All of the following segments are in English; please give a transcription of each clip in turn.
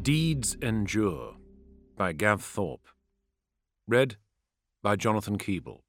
Deeds Endure by Gav Thorpe. Read by Jonathan Keeble.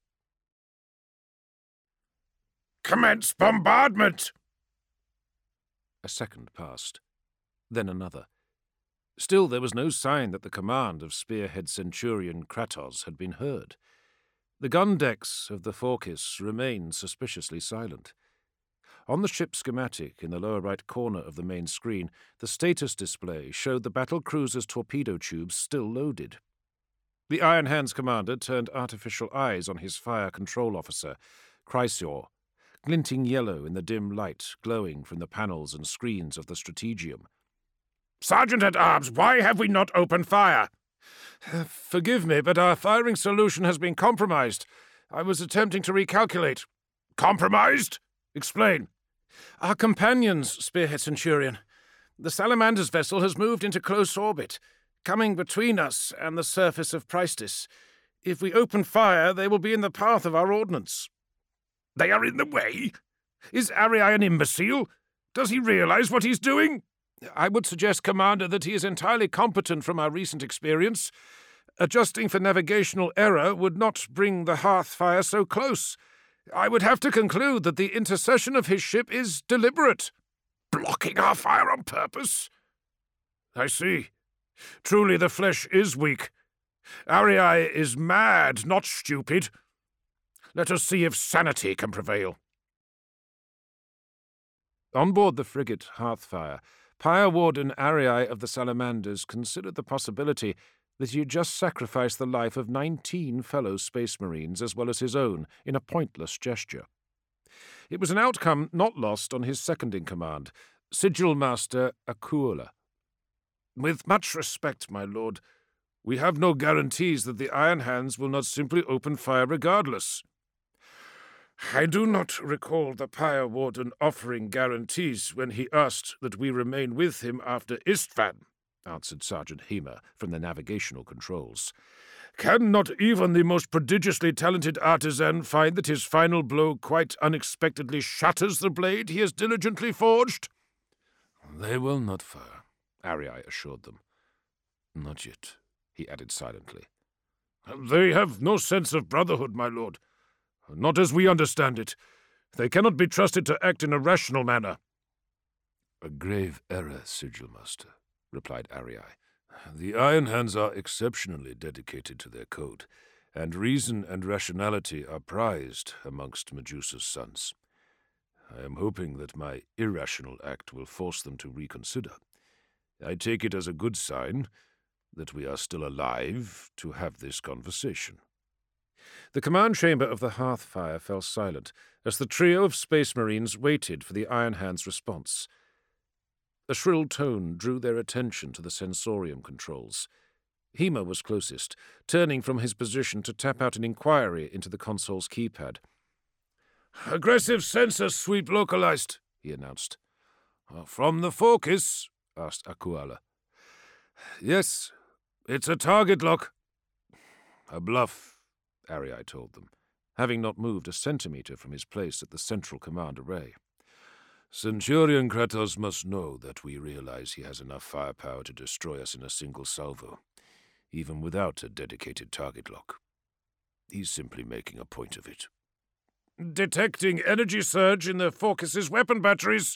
Commence bombardment! A second passed, then another. Still there was no sign that the command of spearhead centurion Kratos had been heard. The gun decks of the Phorkys remained suspiciously silent. On the ship schematic in the lower right corner of the main screen, the status display showed the battle cruiser's torpedo tubes still loaded. The Iron Hands commander turned artificial eyes on his fire control officer, Chrysaor, glinting yellow in the dim light glowing from the panels and screens of the Strategium. Sergeant-at-Arms, why have we not opened fire? Forgive me, but our firing solution has been compromised. I was attempting to recalculate. Compromised? Explain. Our companions, Spearhead Centurion. The Salamander's vessel has moved into close orbit, coming between us and the surface of Praestis. If we open fire, they will be in the path of our ordnance. They are in the way? Is Arai an imbecile? Does he realize what he's doing? I would suggest, Commander, that he is entirely competent from our recent experience. Adjusting for navigational error would not bring the Hearthfire so close. I would have to conclude that the intercession of his ship is deliberate. Blocking our fire on purpose? I see. Truly the flesh is weak. Arai is mad, not stupid. Let us see if sanity can prevail. On board the frigate Hearthfire, Pyre Warden Arai of the Salamanders considered the possibility that he had just sacrificed the life of 19 fellow Space Marines as well as his own in a pointless gesture. It was an outcome not lost on his second-in-command, Sigil Master Akuola. With much respect, my lord, we have no guarantees that the Iron Hands will not simply open fire regardless. I do not recall the Pyre Warden offering guarantees when he asked that we remain with him after Istvan, answered Sergeant Hema from the navigational controls. Can not even the most prodigiously talented artisan find that his final blow quite unexpectedly shatters the blade he has diligently forged? They will not fire, Arai assured them. Not yet, he added silently. They have no sense of brotherhood, my lord. Not as we understand it. They cannot be trusted to act in a rational manner. A grave error, Sigil Master, replied Arai. The Iron Hands are exceptionally dedicated to their code, and reason and rationality are prized amongst Medusa's sons. I am hoping that my irrational act will force them to reconsider. I take it as a good sign that we are still alive to have this conversation. The command chamber of the Hearthfire fell silent as the trio of Space Marines waited for the Iron Hand's response. A shrill tone drew their attention to the sensorium controls. Hema was closest, turning from his position to tap out an inquiry into the console's keypad. Aggressive sensor sweep localized, he announced. From the Phorkys? Asked Akuola. Yes, it's a target lock. A bluff, Arai told them, having not moved a centimetre from his place at the central command array. Centurion Kratos must know that we realize he has enough firepower to destroy us in a single salvo, even without a dedicated target lock. He's simply making a point of it. Detecting energy surge in the Phorkys' weapon batteries.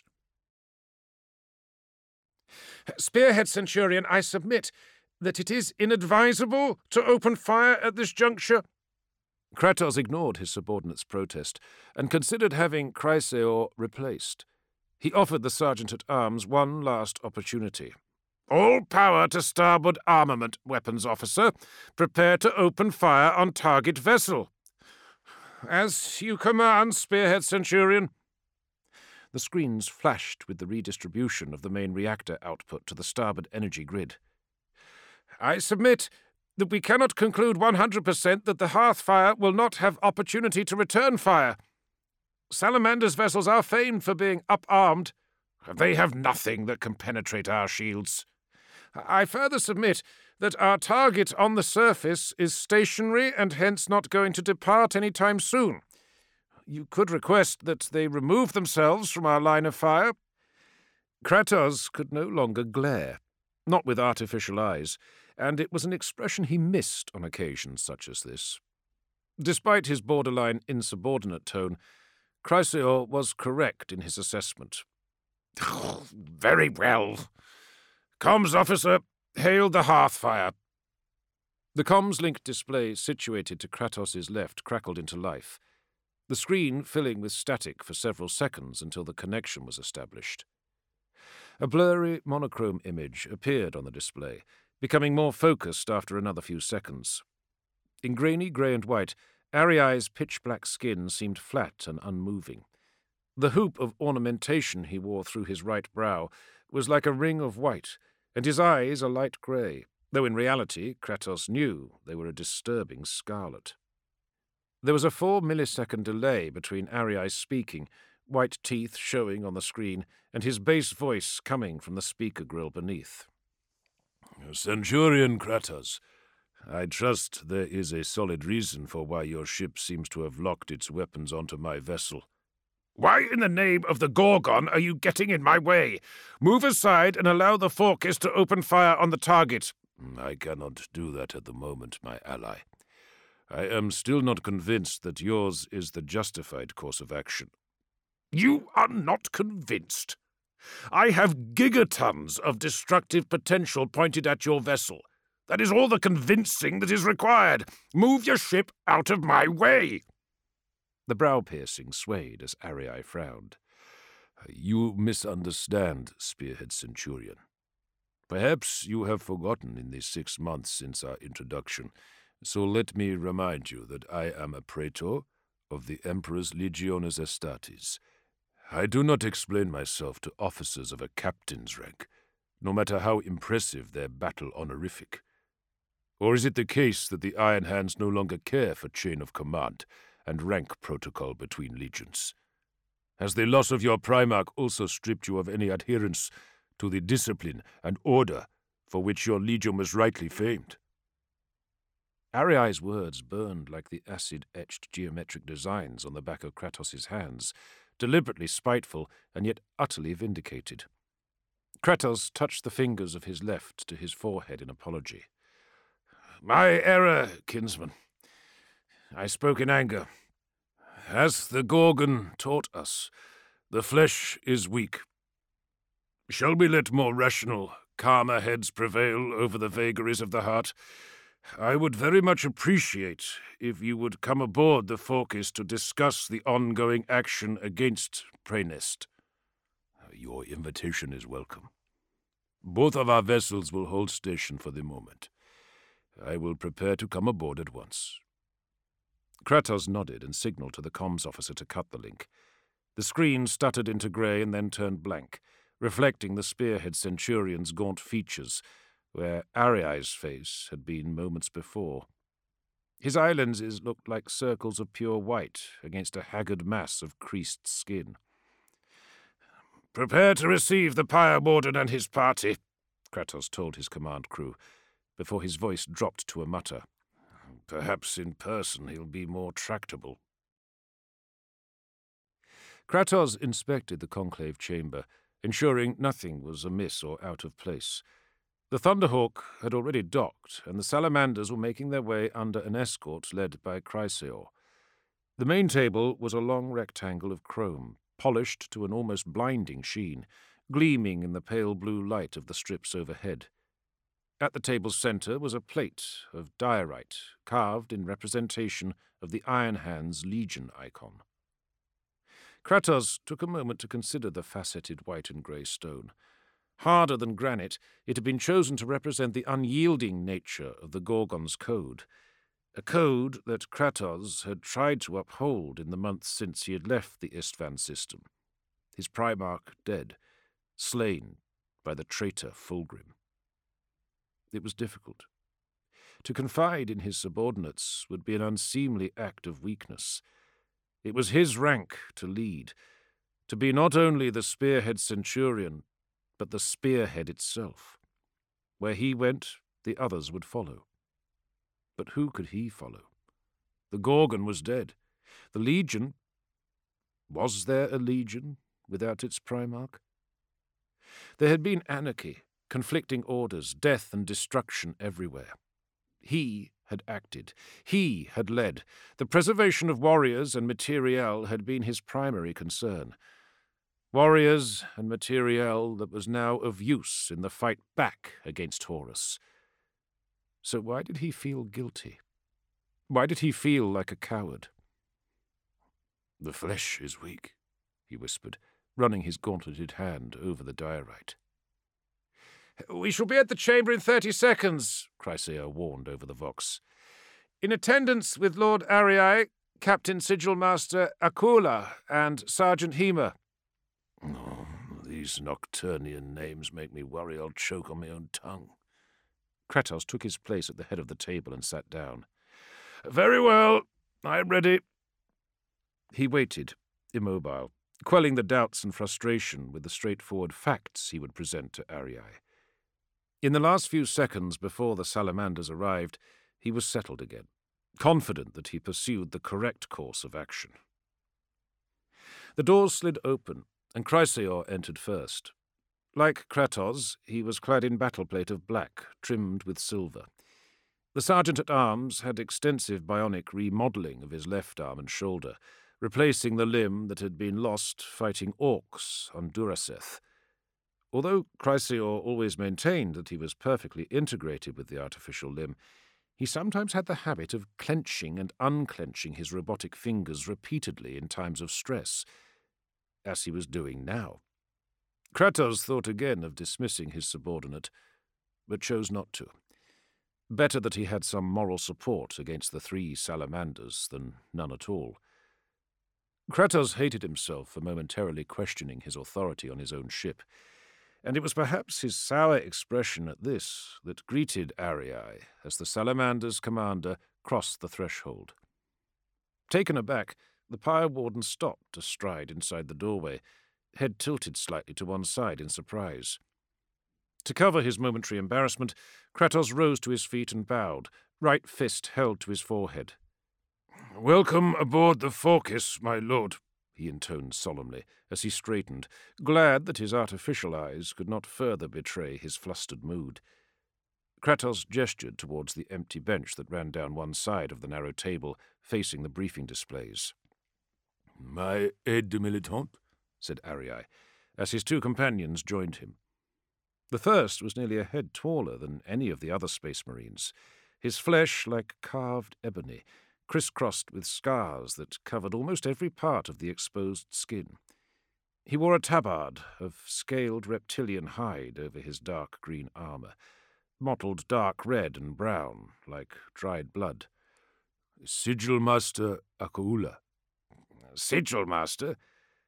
Spearhead Centurion, I submit that it is inadvisable to open fire at this juncture. Kratos ignored his subordinate's protest and considered having Chrysaor replaced. He offered the Sergeant-at-Arms one last opportunity. All power to starboard armament, weapons officer. Prepare to open fire on target vessel. As you command, Spearhead Centurion. The screens flashed with the redistribution of the main reactor output to the starboard energy grid. I submit that we cannot conclude 100% that the Hearthfire will not have opportunity to return fire. Salamander's vessels are famed for being up-armed. They have nothing that can penetrate our shields. I further submit that our target on the surface is stationary and hence not going to depart any time soon. You could request that they remove themselves from our line of fire. Kratos could no longer glare. not with artificial eyes, and it was an expression he missed on occasions such as this. Despite his borderline insubordinate tone, Chrysaor was correct in his assessment. Very well. Comms officer, hail the Hearthfire. The comms-link display situated to Kratos' left crackled into life, the screen filling with static for several seconds until the connection was established. A blurry monochrome image appeared on the display, becoming more focused after another few seconds. In grainy grey and white, Ariai's pitch-black skin seemed flat and unmoving. The hoop of ornamentation he wore through his right brow was like a ring of white, and his eyes a light grey, though in reality Kratos knew they were a disturbing scarlet. There was a 4-millisecond delay between Ariai speaking, white teeth showing on the screen, and his bass voice coming from the speaker grill beneath. Centurion Kratos, I trust there is a solid reason for why your ship seems to have locked its weapons onto my vessel. Why in the name of the Gorgon are you getting in my way? Move aside and allow the Forkis to open fire on the target. I cannot do that at the moment, my ally. I am still not convinced that yours is the justified course of action. You are not convinced? I have gigatons of destructive potential pointed at your vessel. That is all the convincing that is required. Move your ship out of my way. The brow-piercing swayed as Ariai frowned. You misunderstand, Spearhead Centurion. Perhaps you have forgotten in the 6 months since our introduction, so let me remind you that I am a praetor of the Emperor's Legiones Astartes. I do not explain myself to officers of a captain's rank, no matter how impressive their battle honorific. Or is it the case that the Iron Hands no longer care for chain of command and rank protocol between legions? Has the loss of your Primarch also stripped you of any adherence to the discipline and order for which your legion was rightly famed? Ariai's words burned like the acid-etched geometric designs on the back of Kratos' hands, deliberately spiteful and yet utterly vindicated. Kratos touched the fingers of his left to his forehead in apology. My error, kinsman. I spoke in anger. As the Gorgon taught us, the flesh is weak. Shall we let more rational, calmer heads prevail over the vagaries of the heart? I would very much appreciate if you would come aboard the Forkis to discuss the ongoing action against Praenest. Your invitation is welcome. Both of our vessels will hold station for the moment. I will prepare to come aboard at once. Kratos nodded and signaled to the comms officer to cut the link. The screen stuttered into grey and then turned blank, reflecting the Spearhead Centurion's gaunt features, where Ariai's face had been moments before. His eye lenses looked like circles of pure white against a haggard mass of creased skin. Prepare to receive the Pyre Warden and his party, Kratos told his command crew, before his voice dropped to a mutter. Perhaps in person he'll be more tractable. Kratos inspected the conclave chamber, ensuring nothing was amiss or out of place. The Thunderhawk had already docked, and the salamanders were making their way under an escort led by Chrysaor. The main table was a long rectangle of chrome, polished to an almost blinding sheen, gleaming in the pale blue light of the strips overhead. At the table's centre was a plate of diorite, carved in representation of the Iron Hands Legion icon. Kratos took a moment to consider the faceted white and grey stone. Harder than granite, it had been chosen to represent the unyielding nature of the Gorgon's code, a code that Kratos had tried to uphold in the months since he had left the Istvan system, his Primarch dead, slain by the traitor Fulgrim. It was difficult. To confide in his subordinates would be an unseemly act of weakness. It was his rank to lead, to be not only the Spearhead Centurion, but the spearhead itself. Where he went, the others would follow. But who could he follow? The Gorgon was dead. The Legion— was there a Legion without its Primarch? There had been anarchy, conflicting orders, death and destruction everywhere. He had acted. He had led. The preservation of warriors and materiel had been his primary concern. Warriors and materiel that was now of use in the fight back against Horus. So why did he feel guilty? Why did he feel like a coward? "The flesh is weak," he whispered, running his gauntleted hand over the diorite. "We shall be at the chamber in 30 seconds, Chrysaor warned over the vox. "In attendance with Lord Arai, Captain Sigilmaster Akula, and Sergeant Hema." "Oh, these Nocturnian names make me worry I'll choke on my own tongue." Kratos took his place at the head of the table and sat down. "Very well, I'm ready." He waited, immobile, quelling the doubts and frustration with the straightforward facts he would present to Arai. In the last few seconds before the salamanders arrived, he was settled again, confident that he pursued the correct course of action. The doors slid open, and Chrysaor entered first. Like Kratos, he was clad in battleplate of black, trimmed with silver. The sergeant-at-arms had extensive bionic remodelling of his left arm and shoulder, replacing the limb that had been lost fighting orcs on Duraseth. Although Chrysaor always maintained that he was perfectly integrated with the artificial limb, he sometimes had the habit of clenching and unclenching his robotic fingers repeatedly in times of stress, as he was doing now. Kratos thought again of dismissing his subordinate, but chose not to. Better that he had some moral support against the 3 salamanders than none at all. Kratos hated himself for momentarily questioning his authority on his own ship, and it was perhaps his sour expression at this that greeted Arai as the Salamander's commander crossed the threshold. Taken aback, the Pyre Warden stopped astride inside the doorway, head tilted slightly to one side in surprise. To cover his momentary embarrassment, Kratos rose to his feet and bowed, right fist held to his forehead. "Welcome aboard the Phorkys, my lord," he intoned solemnly, as he straightened, glad that his artificial eyes could not further betray his flustered mood. Kratos gestured towards the empty bench that ran down one side of the narrow table, facing the briefing displays. "My aide-de-militant?" said Arai, as his 2 companions joined him. The first was nearly a head taller than any of the other Space Marines, his flesh like carved ebony, crisscrossed with scars that covered almost every part of the exposed skin. He wore a tabard of scaled reptilian hide over his dark green armor, mottled dark red and brown, like dried blood. "Sigilmaster Akula." "Sigilmaster?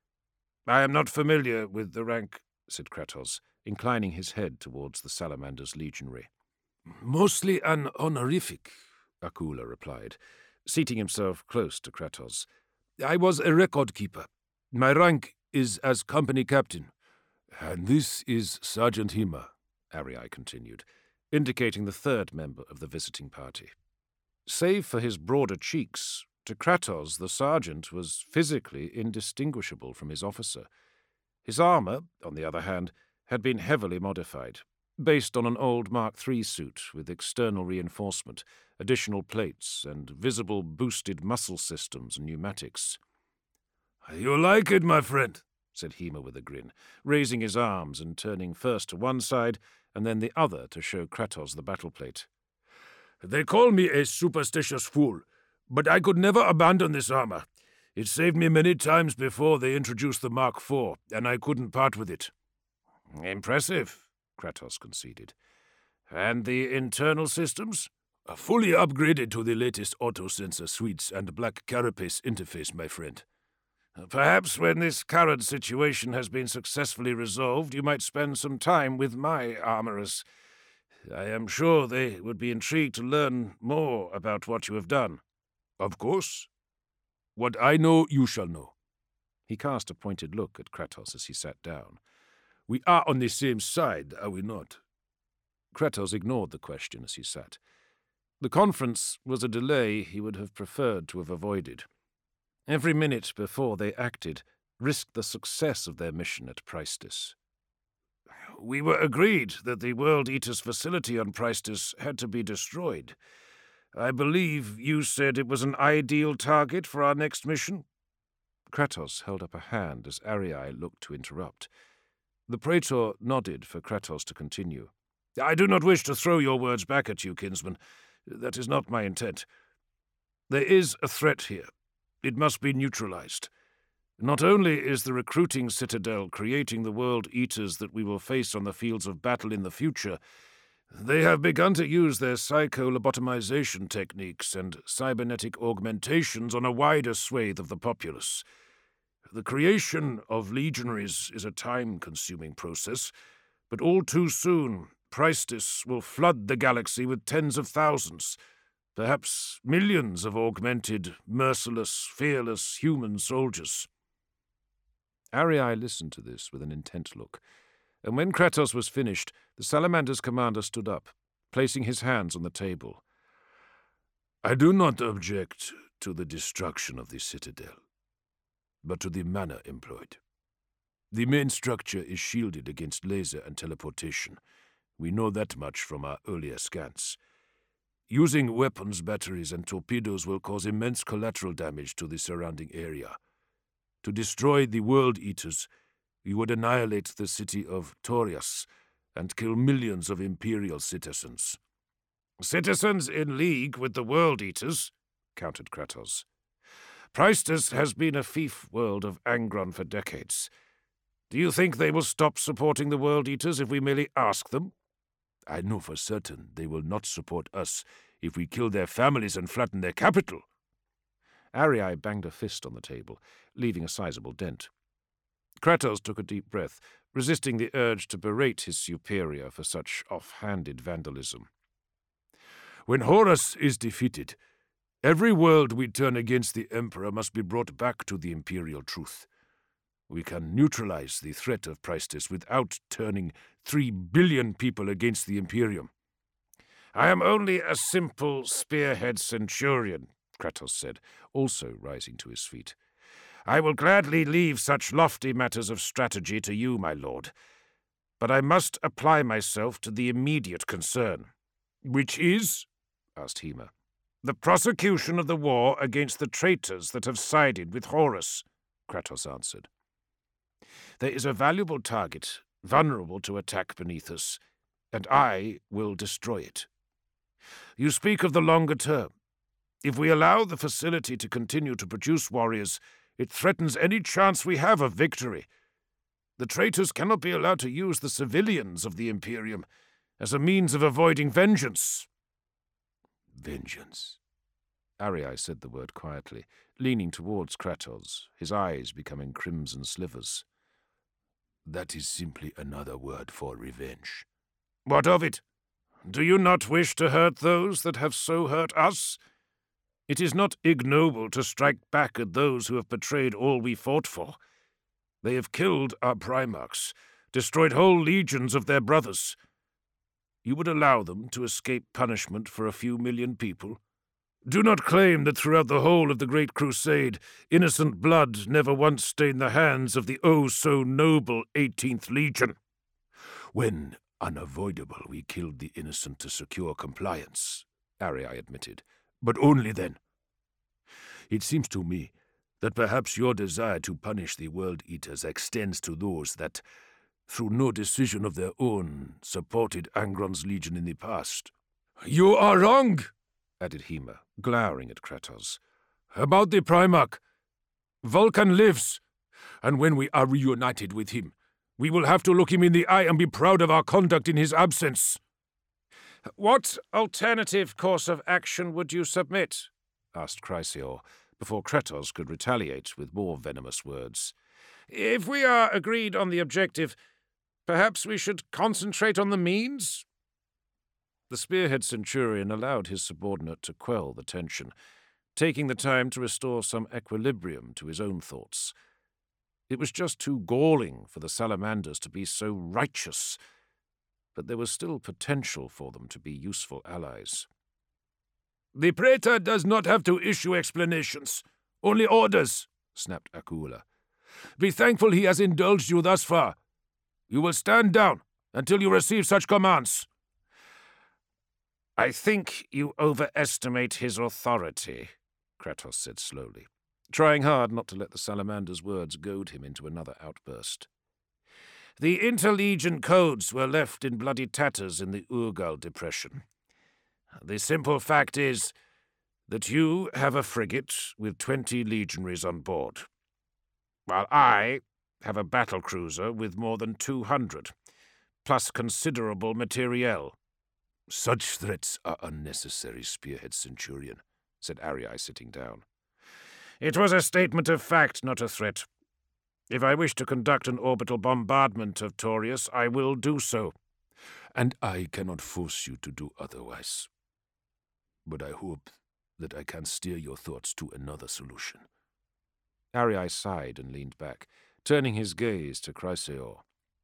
I am not familiar with the rank," said Kratos, inclining his head towards the Salamander's legionary. "Mostly an honorific," Akula replied, seating himself close to Kratos. "I was a record keeper. My rank is as company captain. And this is Sergeant Hema," Arai continued, indicating the 3rd member of the visiting party. Save for his broader cheeks, to Kratos the sergeant was physically indistinguishable from his officer. His armor, on the other hand, had been heavily modified, based on an old Mark III suit with external reinforcement, additional plates, and visible boosted muscle systems and pneumatics. "You like it, my friend?" said Hema with a grin, raising his arms and turning first to one side and then the other to show Kratos the battle plate. "They call me a superstitious fool, but I could never abandon this armor. It saved me many times before they introduced the Mark IV, and I couldn't part with it." "Impressive," Kratos conceded. "And the internal systems?" "Fully upgraded to the latest auto-sensor suites and black carapace interface, my friend." "Perhaps when this current situation has been successfully resolved, you might spend some time with my armorers. I am sure they would be intrigued to learn more about what you have done." "Of course. What I know, you shall know." He cast a pointed look at Kratos as he sat down. "We are on the same side, are we not?" Kratos ignored the question as he sat. The conference was a delay he would have preferred to have avoided. Every minute before they acted risked the success of their mission at Praestus. We were agreed that the World Eater's facility on Priestis had to be destroyed. I believe you said it was an ideal target for our next mission? Kratos held up a hand as Arii looked to interrupt. The praetor nodded for Kratos to continue. I do not wish to throw your words back at you, kinsman. That is not my intent. There is a threat here. It must be neutralized. Not only is the recruiting citadel creating the World Eaters that we will face on the fields of battle in the future, they have begun to use their psycho-lobotomization techniques and cybernetic augmentations on a wider swathe of the populace. The creation of legionaries is a time-consuming process, but all too soon, Priestis will flood the galaxy with tens of thousands, perhaps millions of augmented, merciless, fearless human soldiers. Arii listened to this with an intent look, and when Kratos was finished, the Salamander's commander stood up, placing his hands on the table. I do not object to the destruction of the citadel, but to the manner employed. The main structure is shielded against laser and teleportation. We know that much from our earlier scans. Using weapons, batteries, and torpedoes will cause immense collateral damage to the surrounding area. To destroy the World Eaters, we would annihilate the city of Torias and kill millions of Imperial citizens. Citizens in league with the World Eaters, countered Kratos. Priestis has been a fief world of Angron for decades. Do you think they will stop supporting the World Eaters if we merely ask them? I know for certain they will not support us if we kill their families and flatten their capital. Arii banged a fist on the table, leaving a sizable dent. Kratos took a deep breath, resisting the urge to berate his superior for such off-handed vandalism. When Horus is defeated, every world we turn against the Emperor must be brought back to the Imperial truth. We can neutralize the threat of Priestis without turning 3 billion people against the Imperium. I am only a simple spearhead centurion, Kratos said, also rising to his feet. I will gladly leave such lofty matters of strategy to you, my lord. But I must apply myself to the immediate concern. Which is? Asked Hema. The prosecution of the war against the traitors that have sided with Horus, Kratos answered. There is a valuable target, vulnerable to attack beneath us, and I will destroy it. You speak of the longer term. If we allow the facility to continue to produce warriors, it threatens any chance we have of victory. The traitors cannot be allowed to use the civilians of the Imperium as a means of avoiding vengeance. Vengeance. Arii said the word quietly, leaning towards Kratos, his eyes becoming crimson slivers. That is simply another word for revenge. What of it? Do you not wish to hurt those that have so hurt us? It is not ignoble to strike back at those who have betrayed all we fought for. They have killed our Primarchs, destroyed whole legions of their brothers. You would allow them to escape punishment for a few million people? Do not claim that throughout the whole of the Great Crusade, innocent blood never once stained the hands of the oh-so-noble 18th Legion. When unavoidable, we killed the innocent to secure compliance, Arii admitted. But only then. It seems to me that perhaps your desire to punish the World Eaters extends to those that, through no decision of their own, supported Angron's legion in the past. You are wrong, added Hema, glowering at Kratos. About the Primarch. Vulcan lives, and when we are reunited with him, we will have to look him in the eye and be proud of our conduct in his absence. What alternative course of action would you submit? Asked Chrysaor, before Kratos could retaliate with more venomous words. If we are agreed on the objective, perhaps we should concentrate on the means? The spearhead centurion allowed his subordinate to quell the tension, taking the time to restore some equilibrium to his own thoughts. It was just too galling for the Salamanders to be so righteous, but there was still potential for them to be useful allies. The Praetor does not have to issue explanations, only orders, snapped Akula. Be thankful he has indulged you thus far. You will stand down, until you receive such commands." "I think you overestimate his authority," Kratos said slowly, trying hard not to let the salamander's words goad him into another outburst. "The interlegion codes were left in bloody tatters in the Urgal depression. The simple fact is that you have a frigate with 20 legionaries on board, while I have a battlecruiser with more than 200, plus considerable materiel." "Such threats are unnecessary, Spearhead Centurion," said Arai, sitting down. "It was a statement of fact, not a threat. If I wish to conduct an orbital bombardment of Taurius, I will do so." "And I cannot force you to do otherwise. But I hope that I can steer your thoughts to another solution." Arai sighed and leaned back, turning his gaze to Chrysaor.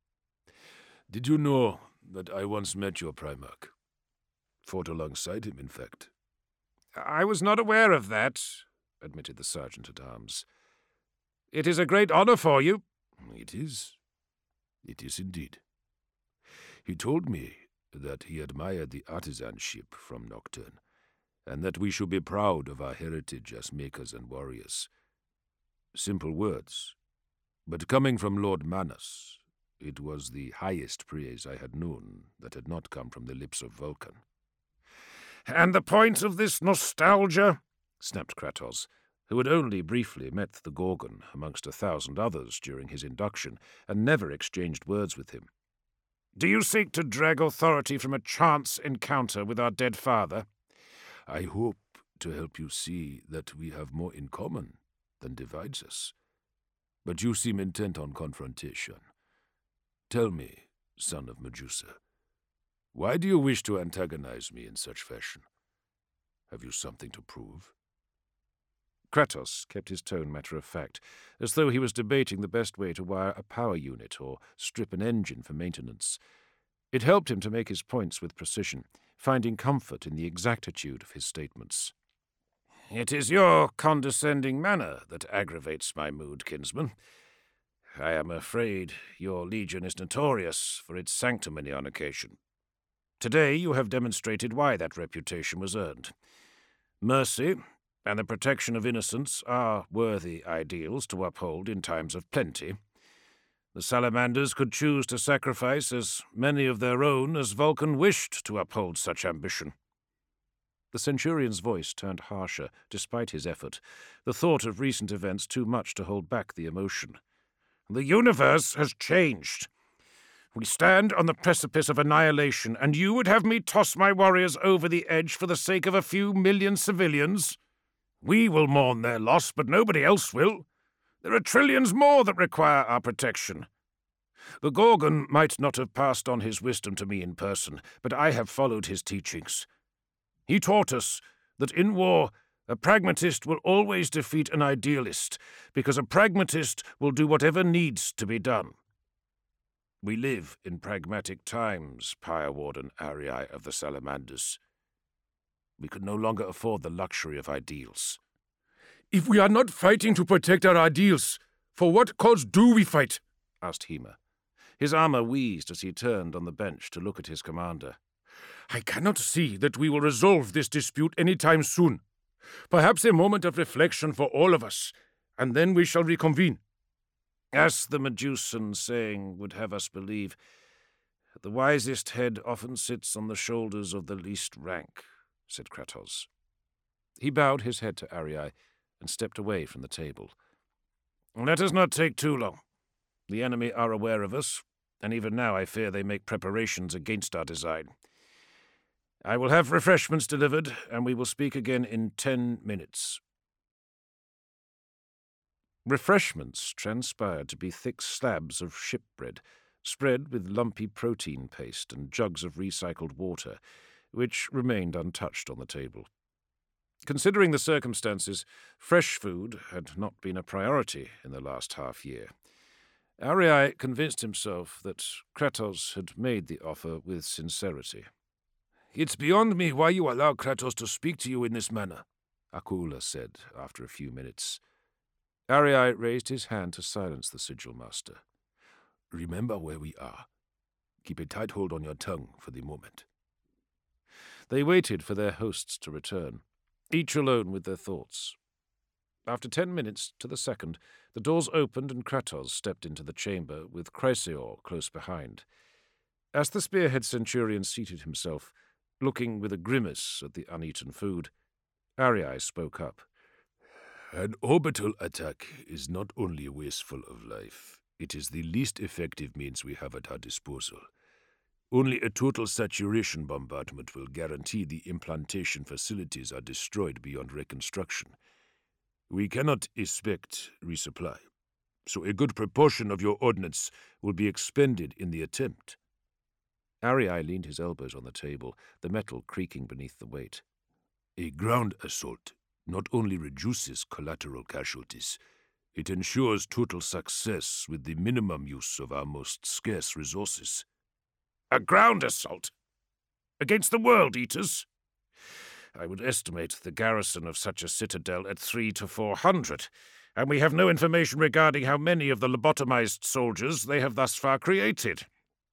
"Did you know that I once met your Primarch? Fought alongside him, in fact." "I was not aware of that," admitted the Sergeant-at-Arms. "It is a great honor for you." "It is. It is indeed. He told me that he admired the artisanship from Nocturne, and that we should be proud of our heritage as makers and warriors. Simple words, but coming from Lord Manus, it was the highest praise I had known that had not come from the lips of Vulcan." "And the point of this nostalgia?" snapped Kratos, who had only briefly met the Gorgon amongst 1,000 others during his induction, and never exchanged words with him. "Do you seek to drag authority from a chance encounter with our dead father?" "I hope to help you see that we have more in common than divides us. But you seem intent on confrontation. Tell me, son of Medusa, why do you wish to antagonize me in such fashion? Have you something to prove?" Kratos kept his tone matter-of-fact, as though he was debating the best way to wire a power unit or strip an engine for maintenance. It helped him to make his points with precision, finding comfort in the exactitude of his statements. "It is your condescending manner that aggravates my mood, kinsman. I am afraid your legion is notorious for its sanctimony on occasion. Today you have demonstrated why that reputation was earned. Mercy and the protection of innocence are worthy ideals to uphold in times of plenty. The Salamanders could choose to sacrifice as many of their own as Vulcan wished to uphold such ambition." The Centurion's voice turned harsher, despite his effort, the thought of recent events too much to hold back the emotion. "The universe has changed. We stand on the precipice of annihilation, and you would have me toss my warriors over the edge for the sake of a few million civilians? We will mourn their loss, but nobody else will. There are trillions more that require our protection. The Gorgon might not have passed on his wisdom to me in person, but I have followed his teachings. He taught us that in war, a pragmatist will always defeat an idealist, because a pragmatist will do whatever needs to be done. We live in pragmatic times, Pyre Warden Arai of the Salamanders. We could no longer afford the luxury of ideals." "If we are not fighting to protect our ideals, for what cause do we fight?" asked Hema. His armor wheezed as he turned on the bench to look at his commander. "I cannot see that we will resolve this dispute any time soon. Perhaps a moment of reflection for all of us, and then we shall reconvene." As the Medusan saying would have us believe, the wisest head often sits on the shoulders of the least rank, said Kratos. He bowed his head to Arai and stepped away from the table. "Let us not take too long. The enemy are aware of us, and even now I fear they make preparations against our design. I will have refreshments delivered, and we will speak again in 10 minutes. Refreshments transpired to be thick slabs of shipbread, spread with lumpy protein paste and jugs of recycled water, which remained untouched on the table. Considering the circumstances, fresh food had not been a priority in the last half-year. Arai convinced himself that Kratos had made the offer with sincerity. "It's beyond me why you allow Kratos to speak to you in this manner," Akula said after a few minutes. Arai raised his hand to silence the Sigil Master. "Remember where we are. Keep a tight hold on your tongue for the moment. They waited for their hosts to return, each alone with their thoughts. After 10 minutes to the second, the doors opened and Kratos stepped into the chamber, with Chrysaor close behind. As the spearhead centurion seated himself, looking with a grimace at the uneaten food, Arai spoke up. An orbital attack is not only wasteful of life, it is the least effective means we have at our disposal. Only a total saturation bombardment will guarantee the implantation facilities are destroyed beyond reconstruction. We cannot expect resupply, so a good proportion of your ordnance will be expended in the attempt. Arai leaned his elbows on the table, the metal creaking beneath the weight. A ground assault not only reduces collateral casualties, it ensures total success with the minimum use of our most scarce resources. A ground assault? Against the World Eaters? I would estimate the garrison of such a citadel at 300 to 400, and we have no information regarding how many of the lobotomized soldiers they have thus far created.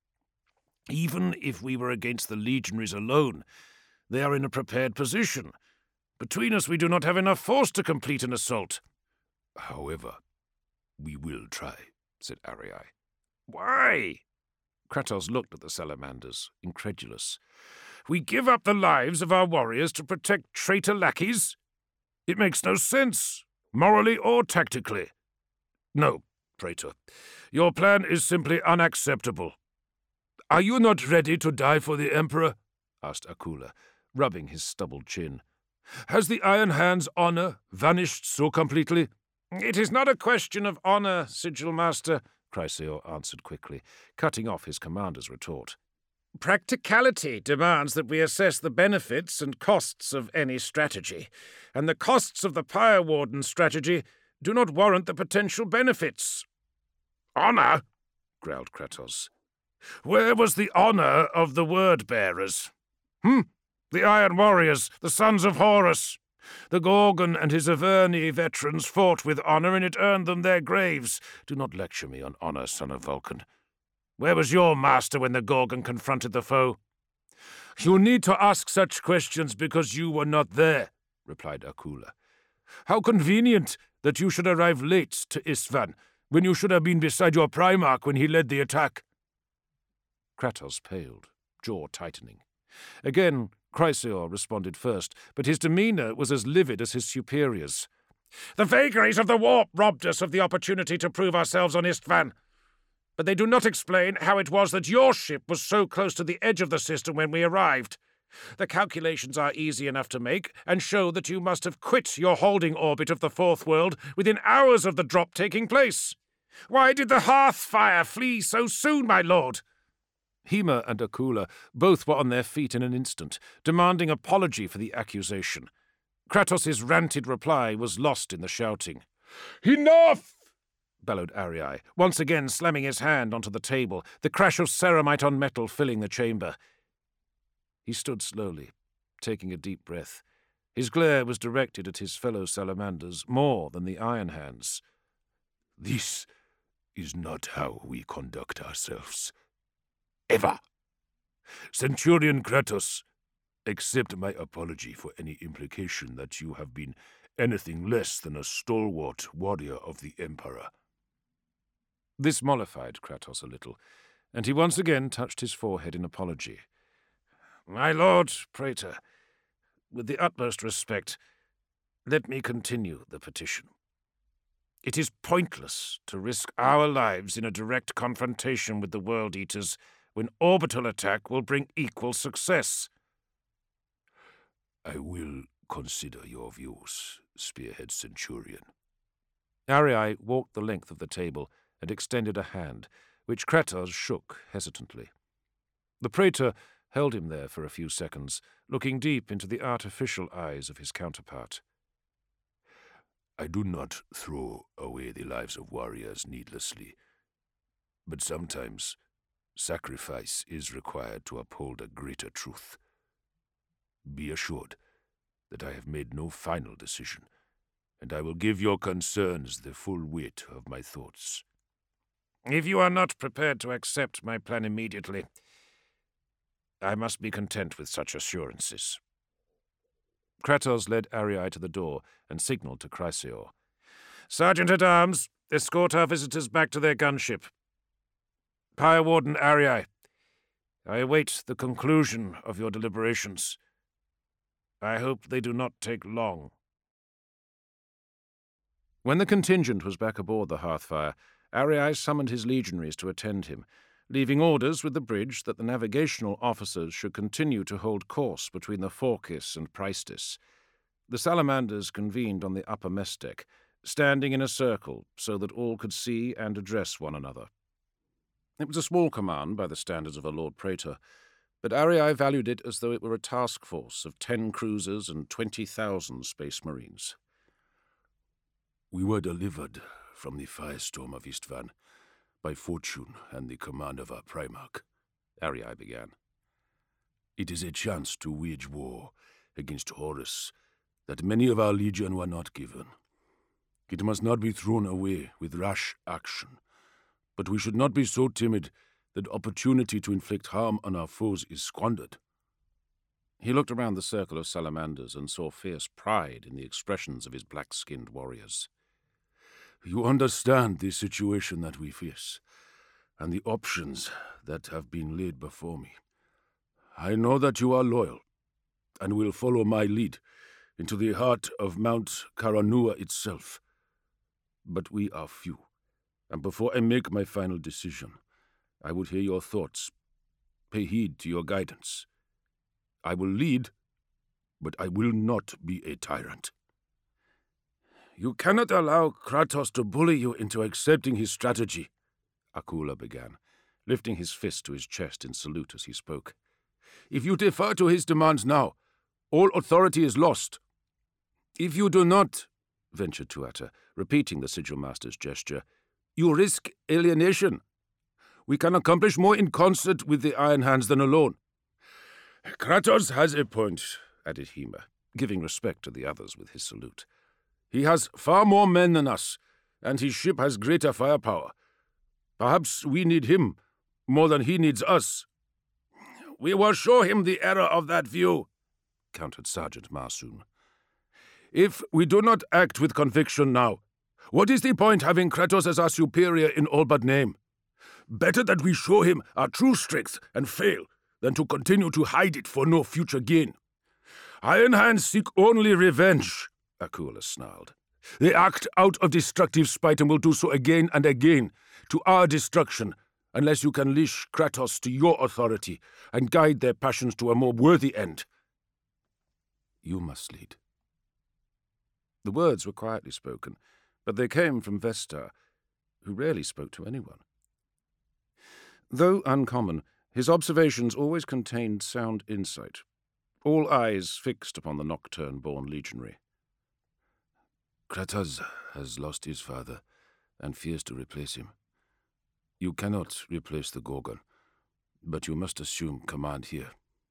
Even if we were against the legionaries alone, they are in a prepared position. Between us, we do not have enough force to complete an assault. However, we will try, said Arai. Why? Kratos looked at the salamanders, incredulous. We give up the lives of our warriors to protect traitor lackeys? It makes no sense, morally or tactically. No, Praetor. Your plan is simply unacceptable. Are you not ready to die for the Emperor? Asked Akula, rubbing his stubbled chin. Has the Iron Hand's honor vanished so completely? It is not a question of honor, Sigil Master, Chrysaor answered quickly, cutting off his commander's retort. Practicality demands that we assess the benefits and costs of any strategy, and the costs of the Pyre Warden strategy do not warrant the potential benefits. Honor? Growled Kratos. Where was the honor of the Word-bearers? The Iron Warriors, the sons of Horus. The Gorgon and his Averni veterans fought with honor, and it earned them their graves. Do not lecture me on honor, son of Vulcan. Where was your master when the Gorgon confronted the foe? You need to ask such questions because you were not there, replied Akula. How convenient that you should arrive late to Istvan, when you should have been beside your Primarch when he led the attack. Kratos paled, jaw tightening. Again, Chrysaor responded first, but his demeanor was as livid as his superiors. The vagaries of the warp robbed us of the opportunity to prove ourselves on Istvan. But they do not explain how it was that your ship was so close to the edge of the system when we arrived. The calculations are easy enough to make and show that you must have quit your holding orbit of the Fourth World within hours of the drop taking place. Why did the Hearthfire flee so soon, my lord? Hema and Akula both were on their feet in an instant, demanding apology for the accusation. Kratos' ranted reply was lost in the shouting. Enough! Bellowed Arai, once again slamming his hand onto the table, the crash of ceramite on metal filling the chamber. He stood slowly, taking a deep breath. His glare was directed at his fellow salamanders more than the Iron Hands. This is not how we conduct ourselves. Ever. Centurion Kratos, accept my apology for any implication that you have been anything less than a stalwart warrior of the Emperor. This mollified Kratos a little, and he once again touched his forehead in apology. My lord Praetor, with the utmost respect, let me continue the petition. It is pointless to risk our lives in a direct confrontation with the World Eaters when orbital attack will bring equal success. I will consider your views, Spearhead Centurion. Arai walked the length of the table and extended a hand, which Kratos shook hesitantly. The praetor held him there for a few seconds, looking deep into the artificial eyes of his counterpart. I do not throw away the lives of warriors needlessly, but sometimes sacrifice is required to uphold a greater truth. Be assured that I have made no final decision, and I will give your concerns the full weight of my thoughts. If you are not prepared to accept my plan immediately, I must be content with such assurances. Kratos led Arii to the door and signalled to Chrysaor. Sergeant-at-Arms, escort our visitors back to their gunship. Pyre Warden Arii, I await the conclusion of your deliberations. I hope they do not take long. When the contingent was back aboard the Hearthfire, Arii summoned his legionaries to attend him, leaving orders with the bridge that the navigational officers should continue to hold course between the Phorkys and Praestus. The salamanders convened on the upper mess deck, standing in a circle so that all could see and address one another. It was a small command by the standards of a Lord Praetor, but Arii valued it as though it were a task force of 10 cruisers and 20,000 space marines. We were delivered from the firestorm of Istvan by Fortune and the command of our Primarch, Arii began. It is a chance to wage war against Horus that many of our legion were not given. It must not be thrown away with rash action, but we should not be so timid that opportunity to inflict harm on our foes is squandered. He looked around the circle of salamanders and saw fierce pride in the expressions of his black-skinned warriors. You understand the situation that we face, and the options that have been laid before me. I know that you are loyal, and will follow my lead into the heart of Mount Karanua itself. But we are few, and before I make my final decision, I would hear your thoughts. Pay heed to your guidance. I will lead, but I will not be a tyrant. You cannot allow Kratos to bully you into accepting his strategy, Akula began, lifting his fist to his chest in salute as he spoke. If you defer to his demands now, all authority is lost. If you do not, ventured Tuatha, repeating the Sigil Master's gesture, you risk alienation. We can accomplish more in concert with the Iron Hands than alone. Kratos has a point, added Hema, giving respect to the others with his salute. He has far more men than us, and his ship has greater firepower. Perhaps we need him more than he needs us. We will show him the error of that view, countered Sergeant Marsoon. If we do not act with conviction now, what is the point having Kratos as our superior in all but name? Better that we show him our true strength and fail than to continue to hide it for no future gain. Iron Hands seek only revenge, Akula snarled. They act out of destructive spite and will do so again and again, to our destruction, unless you can leash Kratos to your authority and guide their passions to a more worthy end. You must lead. The words were quietly spoken, but they came from Vestar, who rarely spoke to anyone. Though uncommon, his observations always contained sound insight, all eyes fixed upon the Nocturne-born legionary. Kratos has lost his father and fears to replace him. You cannot replace the Gorgon, but you must assume command here.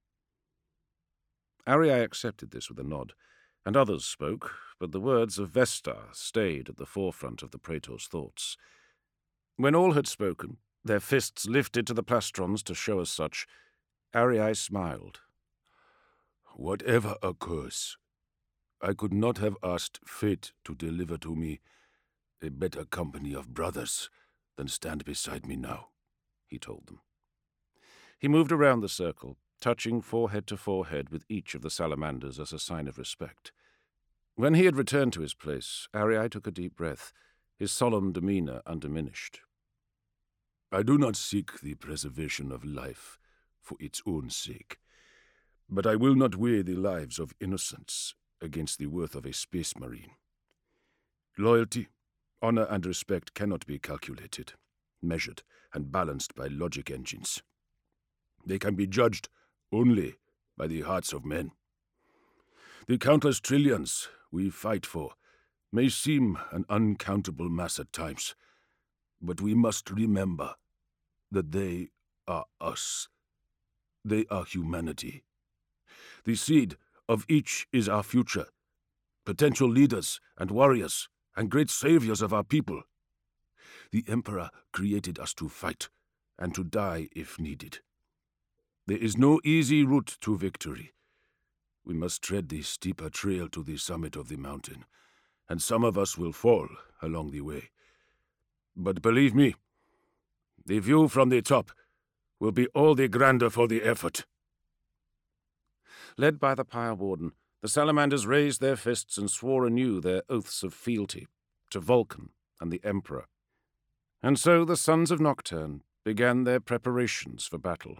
Arii accepted this with a nod, and others spoke, but the words of Vestar stayed at the forefront of the Praetor's thoughts. When all had spoken, their fists lifted to the plastrons to show as such, Arii smiled. Whatever occurs, I could not have asked fate to deliver to me a better company of brothers than stand beside me now, he told them. He moved around the circle, touching forehead to forehead with each of the salamanders as a sign of respect. When he had returned to his place, Arii took a deep breath, his solemn demeanour undiminished. I do not seek the preservation of life for its own sake, but I will not weigh the lives of innocents against the worth of a space marine. Loyalty, honor, and respect cannot be calculated, measured, and balanced by logic engines. They can be judged only by the hearts of men. The countless trillions we fight for may seem an uncountable mass at times, but we must remember that they are us. They are humanity. The seed of each is our future, potential leaders and warriors and great saviors of our people. The Emperor created us to fight, and to die if needed. There is no easy route to victory. We must tread the steeper trail to the summit of the mountain, and some of us will fall along the way. But believe me, the view from the top will be all the grander for the effort." Led by the Pyre Warden, the Salamanders raised their fists and swore anew their oaths of fealty to Vulcan and the Emperor. And so the Sons of Nocturne began their preparations for battle.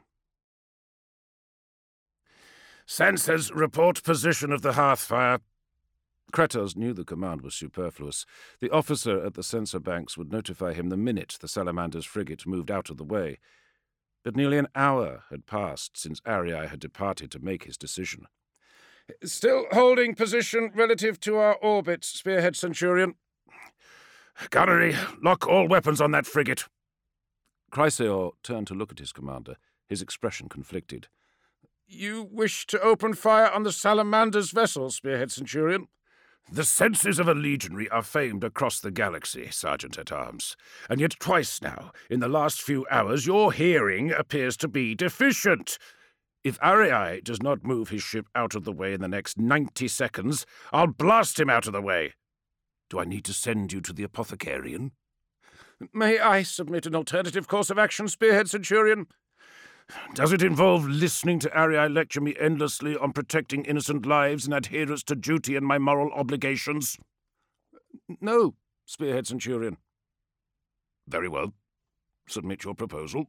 "Sensors, report position of the Hearthfire." Kratos knew the command was superfluous. The officer at the sensor banks would notify him the minute the Salamander's frigate moved out of the way. But nearly an hour had passed since Arii had departed to make his decision. "Still holding position relative to our orbit, Spearhead Centurion." "Gunnery, lock all weapons on that frigate." Chrysaor turned to look at his commander, his expression conflicted. "You wish to open fire on the Salamander's vessel, Spearhead Centurion?" "The senses of a legionary are famed across the galaxy, Sergeant-at-Arms, and yet twice now, in the last few hours, your hearing appears to be deficient. If Arii does not move his ship out of the way in the next 90 seconds, I'll blast him out of the way. Do I need to send you to the Apothecarian?" "May I submit an alternative course of action, Spearhead Centurion?" "Does it involve listening to Arii lecture me endlessly on protecting innocent lives and adherence to duty and my moral obligations?" "No, Spearhead Centurion." "Very well. Submit your proposal."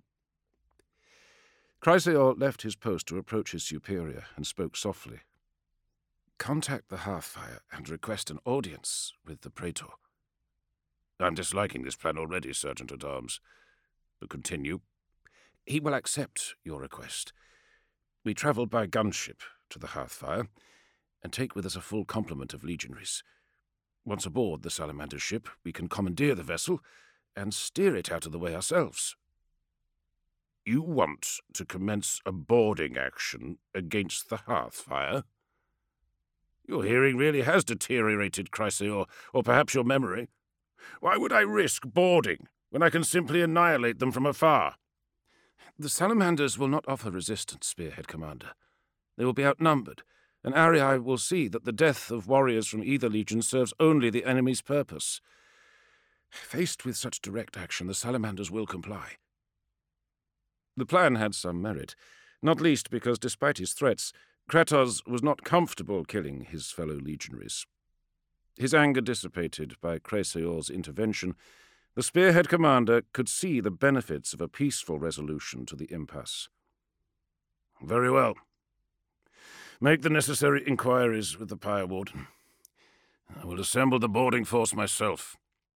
Chrysaor left his post to approach his superior and spoke softly. "Contact the Hearthfire and request an audience with the Praetor." "I'm disliking this plan already, Sergeant-at-Arms. But continue." "He will accept your request. We travel by gunship to the Hearthfire and take with us a full complement of legionaries. Once aboard the Salamander's ship, we can commandeer the vessel and steer it out of the way ourselves." "You want to commence a boarding action against the Hearthfire? Your hearing really has deteriorated, Chrysaor, or perhaps your memory. Why would I risk boarding when I can simply annihilate them from afar?" "The Salamanders will not offer resistance, Spearhead Commander. They will be outnumbered, and Arii will see that the death of warriors from either legion serves only the enemy's purpose. Faced with such direct action, the Salamanders will comply." The plan had some merit, not least because, despite his threats, Kratos was not comfortable killing his fellow legionaries. His anger dissipated by Chrysaor's intervention, the Spearhead Commander could see the benefits of a peaceful resolution to the impasse. "Very well. Make the necessary inquiries with the Pyre Warden. I will assemble the boarding force myself."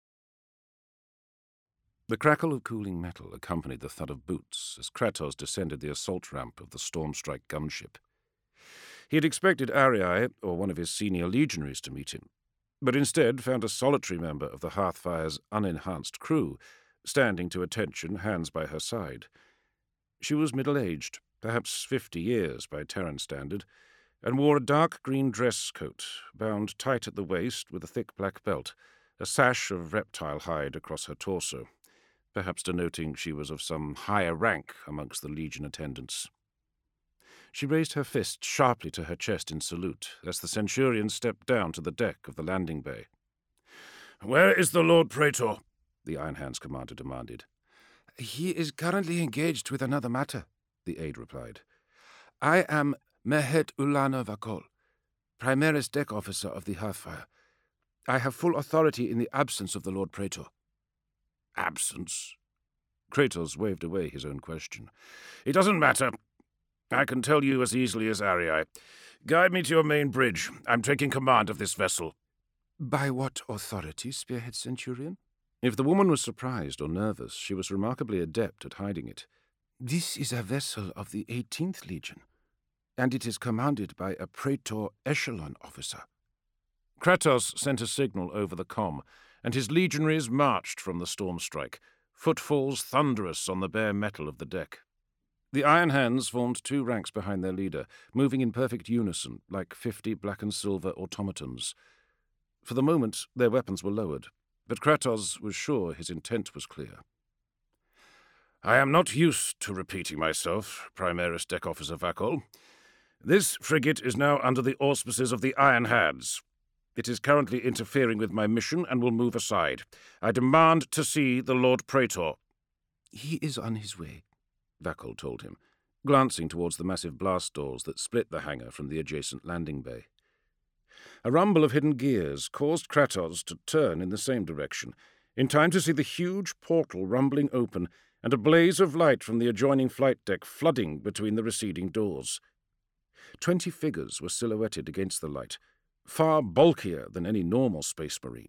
The crackle of cooling metal accompanied the thud of boots as Kratos descended the assault ramp of the Stormstrike gunship. He had expected Arii or one of his senior legionaries to meet him, but instead found a solitary member of the Hearthfire's unenhanced crew, standing to attention, hands by her side. She was middle-aged, perhaps 50 years by Terran standard, and wore a dark green dress coat, bound tight at the waist with a thick black belt, a sash of reptile hide across her torso, perhaps denoting she was of some higher rank amongst the Legion attendants. She raised her fist sharply to her chest in salute as the Centurion stepped down to the deck of the landing bay. "Where is the Lord Praetor?" the Iron Hands commander demanded. "He is currently engaged with another matter," the aide replied. "I am Mehet Ulana Vakol, Primaris deck officer of the Hearthfire. I have full authority in the absence of the Lord Praetor." "Absence?" Kratos waved away his own question. "It doesn't matter. I can tell you as easily as Arii. Guide me to your main bridge. I'm taking command of this vessel." "By what authority, Spearhead Centurion?" If the woman was surprised or nervous, she was remarkably adept at hiding it. "This is a vessel of the 18th Legion, and it is commanded by a Praetor Echelon officer." Kratos sent a signal over the comm, and his legionaries marched from the Stormstrike, footfalls thunderous on the bare metal of the deck. The Iron Hands formed two ranks behind their leader, moving in perfect unison, like 50 black and silver automatons. For the moment, their weapons were lowered, but Kratos was sure his intent was clear. I am not used to repeating myself, Primaris Deck Officer Vakol. This frigate is now under the auspices of the Iron Hands. It is currently interfering with my mission and will move aside. I demand to see the Lord Praetor. He is on his way, Vakol told him, glancing towards the massive blast doors that split the hangar from the adjacent landing bay. A rumble of hidden gears caused Kratos to turn in the same direction, in time to see the huge portal rumbling open and a blaze of light from the adjoining flight deck flooding between the receding doors. 20 figures were silhouetted against the light, far bulkier than any normal space marine.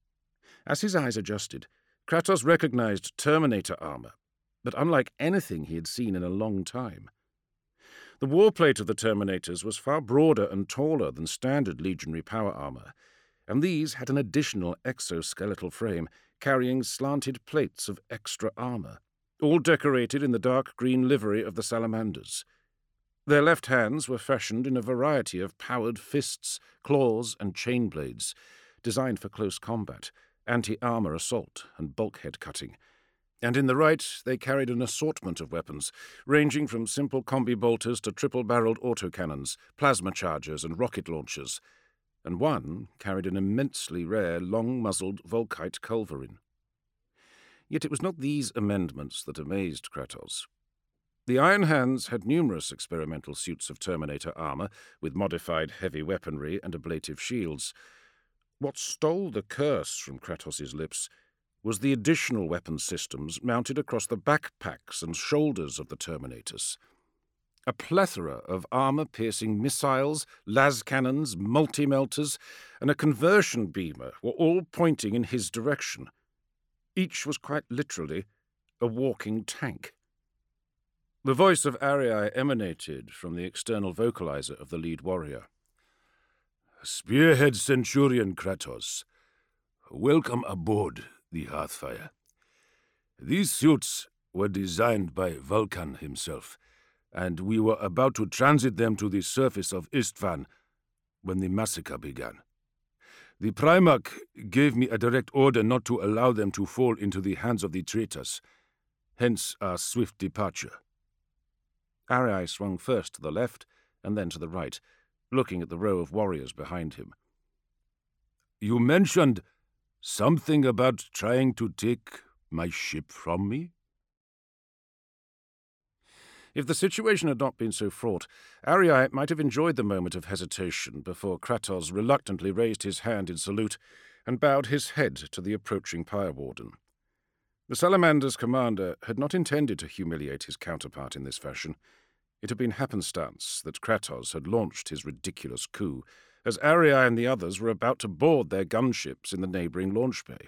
As his eyes adjusted, Kratos recognized Terminator armor, but unlike anything he had seen in a long time. The warplate of the Terminators was far broader and taller than standard legionary power armor, and these had an additional exoskeletal frame carrying slanted plates of extra armor, all decorated in the dark green livery of the Salamanders. Their left hands were fashioned in a variety of powered fists, claws, and chain blades, designed for close combat, anti-armor assault, and bulkhead cutting. And in the right, they carried an assortment of weapons, ranging from simple combi bolters to triple-barreled autocannons, plasma chargers, and rocket launchers. And one carried an immensely rare, long-muzzled Volkite culverin. Yet it was not these amendments that amazed Kratos. The Iron Hands had numerous experimental suits of Terminator armor, with modified heavy weaponry and ablative shields. What stole the curse from Kratos' lips was the additional weapon systems mounted across the backpacks and shoulders of the Terminators. A plethora of armor-piercing missiles, las cannons, multi-melters, and a conversion beamer were all pointing in his direction. Each was quite literally a walking tank. The voice of Arii emanated from the external vocalizer of the lead warrior. Spearhead Centurion Kratos, welcome aboard the Hearthfire. These suits were designed by Vulcan himself, and we were about to transit them to the surface of Istvan when the massacre began. The Primarch gave me a direct order not to allow them to fall into the hands of the traitors, hence our swift departure. Arii swung first to the left and then to the right, looking at the row of warriors behind him. You mentioned something about trying to take my ship from me? If the situation had not been so fraught, Arii might have enjoyed the moment of hesitation before Kratos reluctantly raised his hand in salute and bowed his head to the approaching Pyre Warden. The Salamander's commander had not intended to humiliate his counterpart in this fashion. It had been happenstance that Kratos had launched his ridiculous coup, as Arii and the others were about to board their gunships in the neighboring launch bay.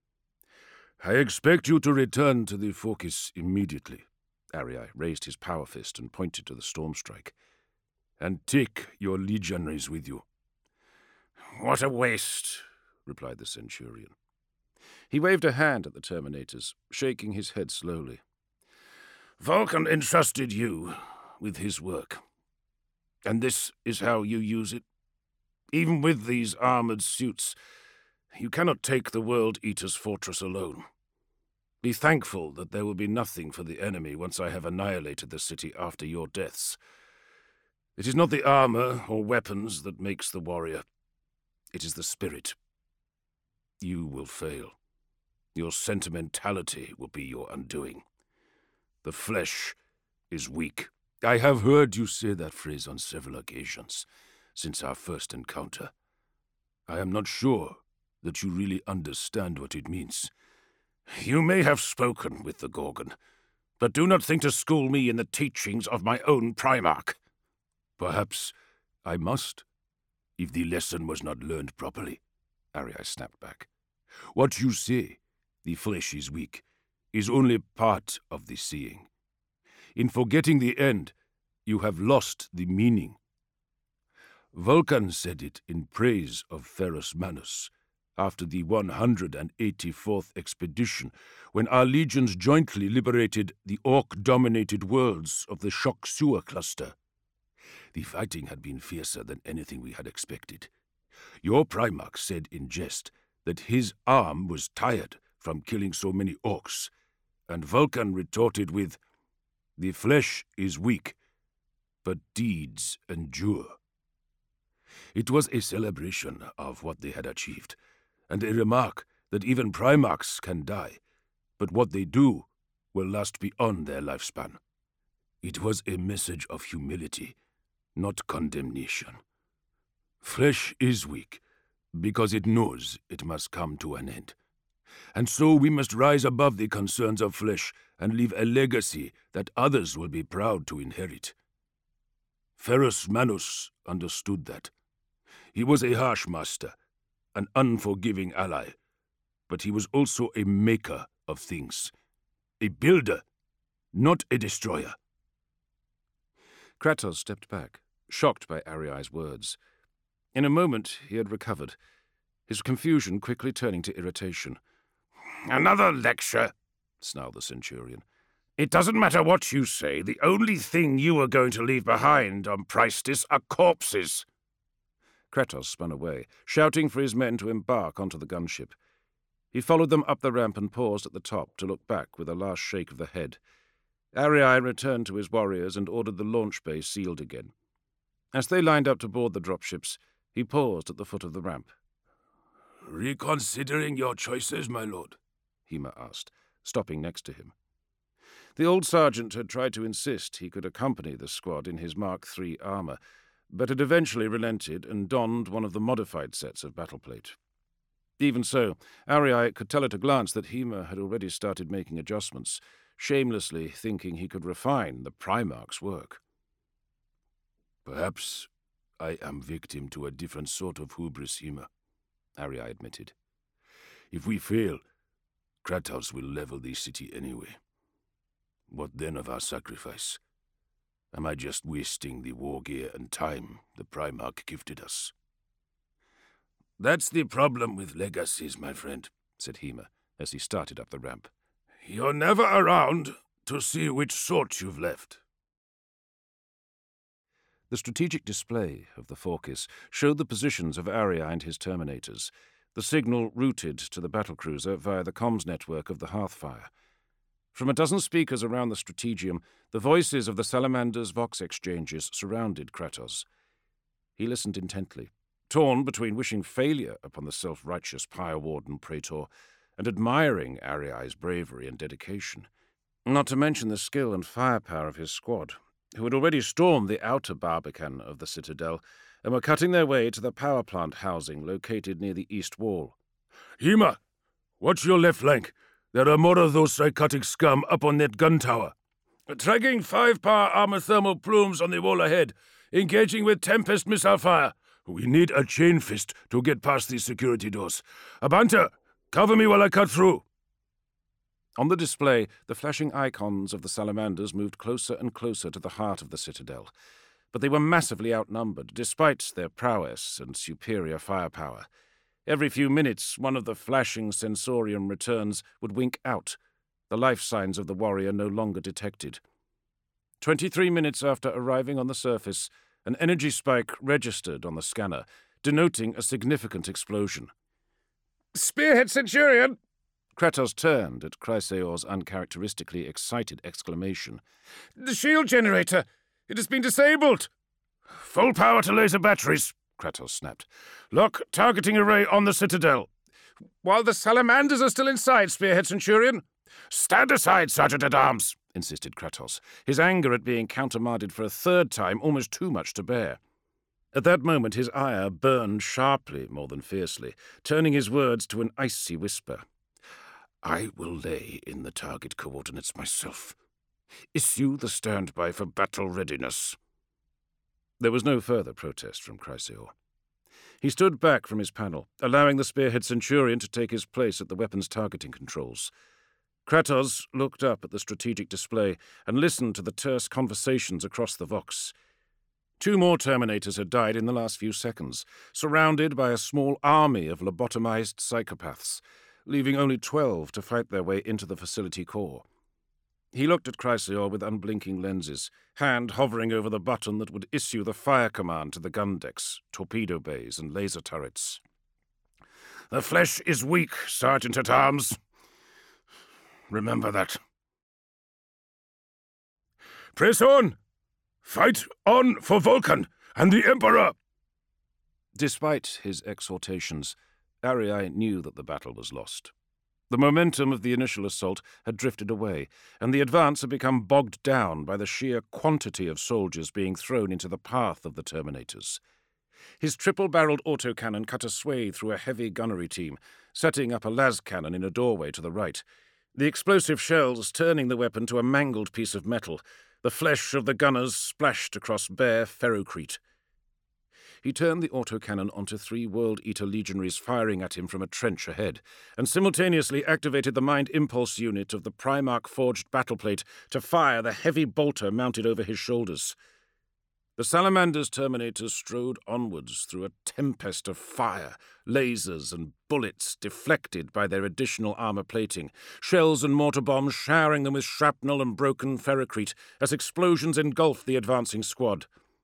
I expect you to return to the Focus immediately. Arii raised his power fist and pointed to the Stormstrike. And take your legionaries with you. What a waste, replied the Centurion. He waved a hand at the Terminators, shaking his head slowly. Vulcan entrusted you with his work, and this is how you use it. Even with these armored suits, you cannot take the World Eater's fortress alone. Be thankful that there will be nothing for the enemy once I have annihilated the city after your deaths. It is not the armor or weapons that makes the warrior. It is the spirit. You will fail. Your sentimentality will be your undoing. The flesh is weak. I have heard you say that phrase on several occasions since our first encounter. I am not sure that you really understand what it means. You may have spoken with the Gorgon, but do not think to school me in the teachings of my own Primarch. Perhaps I must, if the lesson was not learned properly, Arii snapped back. What you say, the flesh is weak, is only part of the seeing. In forgetting the end, you have lost the meaning. Vulcan said it in praise of Ferrus Manus, after the 184th expedition, when our legions jointly liberated the orc-dominated worlds of the Shock Sewer cluster. The fighting had been fiercer than anything we had expected. Your Primarch said in jest that his arm was tired from killing so many orcs, and Vulcan retorted with, "The flesh is weak, but deeds endure." It was a celebration of what they had achieved, and a remark that even Primarchs can die, but what they do will last beyond their lifespan. It was a message of humility, not condemnation. Flesh is weak, because it knows it must come to an end. And so we must rise above the concerns of flesh and leave a legacy that others will be proud to inherit. Ferrus Manus understood that. He was a harsh master, an unforgiving ally, but he was also a maker of things. A builder, not a destroyer. Kratos stepped back, shocked by Ariai's words. In a moment he had recovered, his confusion quickly turning to irritation. "Another lecture," snarled the Centurion. "It doesn't matter what you say. The only thing you are going to leave behind on Praestis are corpses." Kratos spun away, shouting for his men to embark onto the gunship. He followed them up the ramp and paused at the top to look back with a last shake of the head. Ariai returned to his warriors and ordered the launch bay sealed again. As they lined up to board the dropships, he paused at the foot of the ramp. "Reconsidering your choices, my lord?" Hema asked, stopping next to him. The old sergeant had tried to insist he could accompany the squad in his Mark III armour, but had eventually relented and donned one of the modified sets of battleplate. Even so, Ariai could tell at a glance that Hema had already started making adjustments, shamelessly thinking he could refine the Primarch's work. "Perhaps I am victim to a different sort of hubris, Hema," Ariai admitted. "If we fail, Kratos will level the city anyway. What then of our sacrifice? Am I just wasting the war gear and time the Primarch gifted us?" "That's the problem with legacies, my friend," said Hema, as he started up the ramp. "You're never around to see which sort you've left." The strategic display of the Phorkys showed the positions of Ariai and his Terminators, the signal routed to the battlecruiser via the comms network of the Hearthfire. From a dozen speakers around the strategium, the voices of the Salamander's Vox exchanges surrounded Kratos. He listened intently, torn between wishing failure upon the self-righteous Pyre Warden Praetor and admiring Ariai's bravery and dedication, not to mention the skill and firepower of his squad, who had already stormed the outer barbican of the citadel and were cutting their way to the power plant housing located near the east wall. "Hema, watch your left flank. There are more of those psychotic scum up on that gun tower. Tracking 5-power armor thermal plumes on the wall ahead, engaging with Tempest missile fire. We need a chain fist to get past these security doors. Abanta, cover me while I cut through." On the display, the flashing icons of the Salamanders moved closer and closer to the heart of the citadel, but they were massively outnumbered, despite their prowess and superior firepower. Every few minutes, one of the flashing sensorium returns would wink out, the life signs of the warrior no longer detected. 23 minutes after arriving on the surface, an energy spike registered on the scanner, denoting a significant explosion. "Spearhead Centurion!" Kratos turned at Chrysaor's uncharacteristically excited exclamation. "The shield generator! It has been disabled!" "Full power to laser batteries," Kratos snapped. "Lock targeting array on the citadel." "While the Salamanders are still inside, Spearhead Centurion." "Stand aside, Sergeant-at-Arms," insisted Kratos, his anger at being countermanded for a third time almost too much to bear. At that moment his ire burned sharply more than fiercely, turning his words to an icy whisper. "I will lay in the target coordinates myself. Issue the standby for battle readiness." There was no further protest from Chrysaor. He stood back from his panel, allowing the Spearhead Centurion to take his place at the weapons targeting controls. Kratos looked up at the strategic display and listened to the terse conversations across the Vox. 2 more Terminators had died in the last few seconds, surrounded by a small army of lobotomized psychopaths, leaving only 12 to fight their way into the facility core. He looked at Chrysaor with unblinking lenses, hand hovering over the button that would issue the fire command to the gun decks, torpedo bays, and laser turrets. The flesh is weak, Sergeant-at-Arms. Remember that. Press on! Fight on for Vulcan and the Emperor! Despite his exhortations, Arii knew that the battle was lost. The momentum of the initial assault had drifted away, and the advance had become bogged down by the sheer quantity of soldiers being thrown into the path of the Terminators. His triple-barreled autocannon cut a swathe through a heavy gunnery team, setting up a las cannon in a doorway to the right, the explosive shells turning the weapon to a mangled piece of metal, the flesh of the gunners splashed across bare ferrocrete. He turned the autocannon onto 3 World Eater legionaries firing at him from a trench ahead, and simultaneously activated the Mind Impulse unit of the Primarch-forged battleplate to fire the heavy bolter mounted over his shoulders. The Salamander's Terminators strode onwards through a tempest of fire, lasers and bullets deflected by their additional armor plating, shells and mortar bombs showering them with shrapnel and broken ferrocrete as explosions engulfed the advancing squad.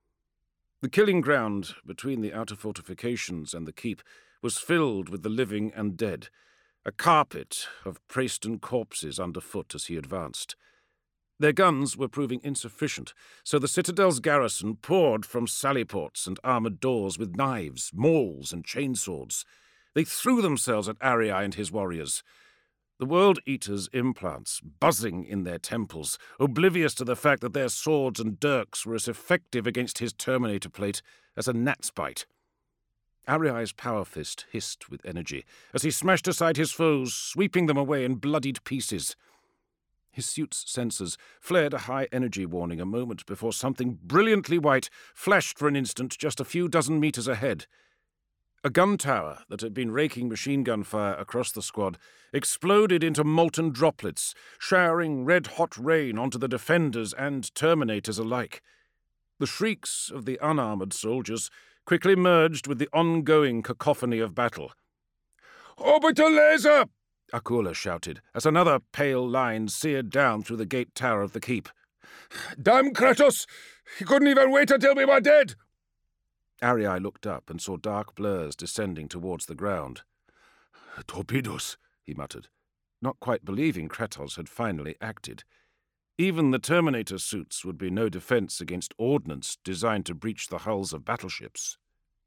The killing ground between the outer fortifications and the keep was filled with the living and dead, a carpet of Praeston corpses underfoot as he advanced. Their guns were proving insufficient, so the citadel's garrison poured from sallyports and armoured doors with knives, mauls, and chainswords. They threw themselves at Arii and his warriors. The World Eaters' implants buzzing in their temples, oblivious to the fact that their swords and dirks were as effective against his Terminator plate as a gnat's bite. Arii's power fist hissed with energy as he smashed aside his foes, sweeping them away in bloodied pieces. His suit's sensors flared a high-energy warning a moment before something brilliantly white flashed for an instant just a few dozen meters ahead. A gun tower that had been raking machine gun fire across the squad exploded into molten droplets, showering red-hot rain onto the defenders and Terminators alike. The shrieks of the unarmored soldiers quickly merged with the ongoing cacophony of battle. "Orbital laser!" Akula shouted, as another pale line seared down through the gate tower of the keep. "Damn Kratos! He couldn't even wait until we were dead!" Arii looked up and saw dark blurs descending towards the ground. "Torpedoes," he muttered, not quite believing Kratos had finally acted. Even the Terminator suits would be no defense against ordnance designed to breach the hulls of battleships.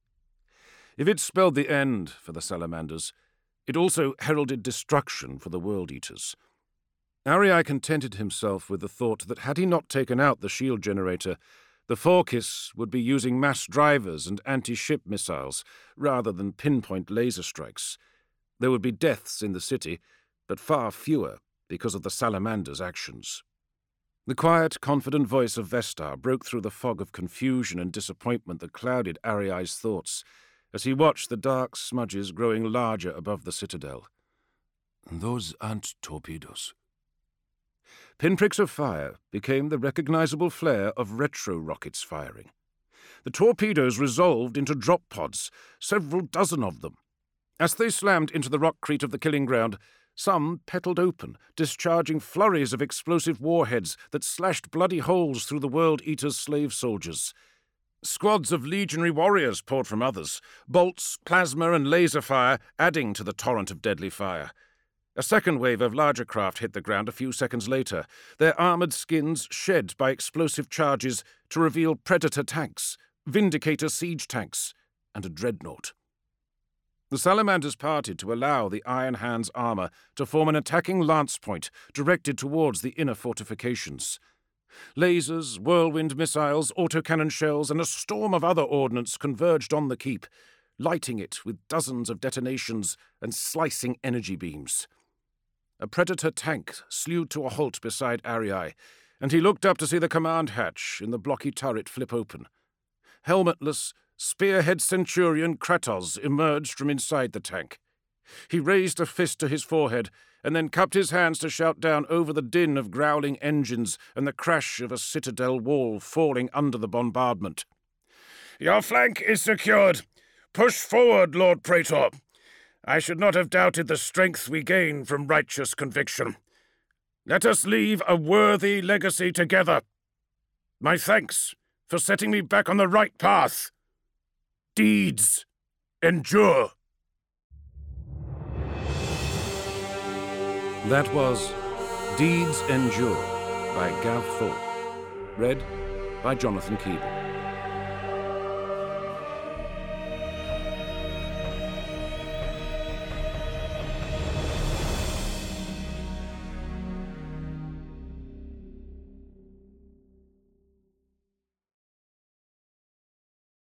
If it spelled the end for the Salamanders, it also heralded destruction for the World Eaters. Arii contented himself with the thought that had he not taken out the shield generator, the Phorkys would be using mass drivers and anti-ship missiles rather than pinpoint laser strikes. There would be deaths in the city, but far fewer because of the Salamander's actions. The quiet, confident voice of Vestar broke through the fog of confusion and disappointment that clouded Arii's thoughts as he watched the dark smudges growing larger above the citadel. "Those aren't torpedoes." Pinpricks of fire became the recognizable flare of retro-rockets firing. The torpedoes resolved into drop pods, several dozen of them. As they slammed into the rockcrete of the killing ground, some petaled open, discharging flurries of explosive warheads that slashed bloody holes through the World Eater's slave soldiers. Squads of legionary warriors poured from others, bolts, plasma, and laser fire adding to the torrent of deadly fire. A second wave of larger craft hit the ground a few seconds later, their armoured skins shed by explosive charges to reveal Predator tanks, Vindicator siege tanks, and a dreadnought. The Salamanders parted to allow the Iron Hand's armour to form an attacking lance point directed towards the inner fortifications. Lasers, whirlwind missiles, autocannon shells, and a storm of other ordnance converged on the keep, lighting it with dozens of detonations and slicing energy beams. A Predator tank slewed to a halt beside Arii, and he looked up to see the command hatch in the blocky turret flip open. Helmetless, spearhead Centurion Kratos emerged from inside the tank. He raised a fist to his forehead and then cupped his hands to shout down over the din of growling engines and the crash of a citadel wall falling under the bombardment. "Your flank is secured. Push forward, Lord Praetor. I should not have doubted the strength we gain from righteous conviction. Let us leave a worthy legacy together. My thanks for setting me back on the right path. Deeds endure." That was Deeds Endure by Gav Thorpe. Read by Jonathan Keeble.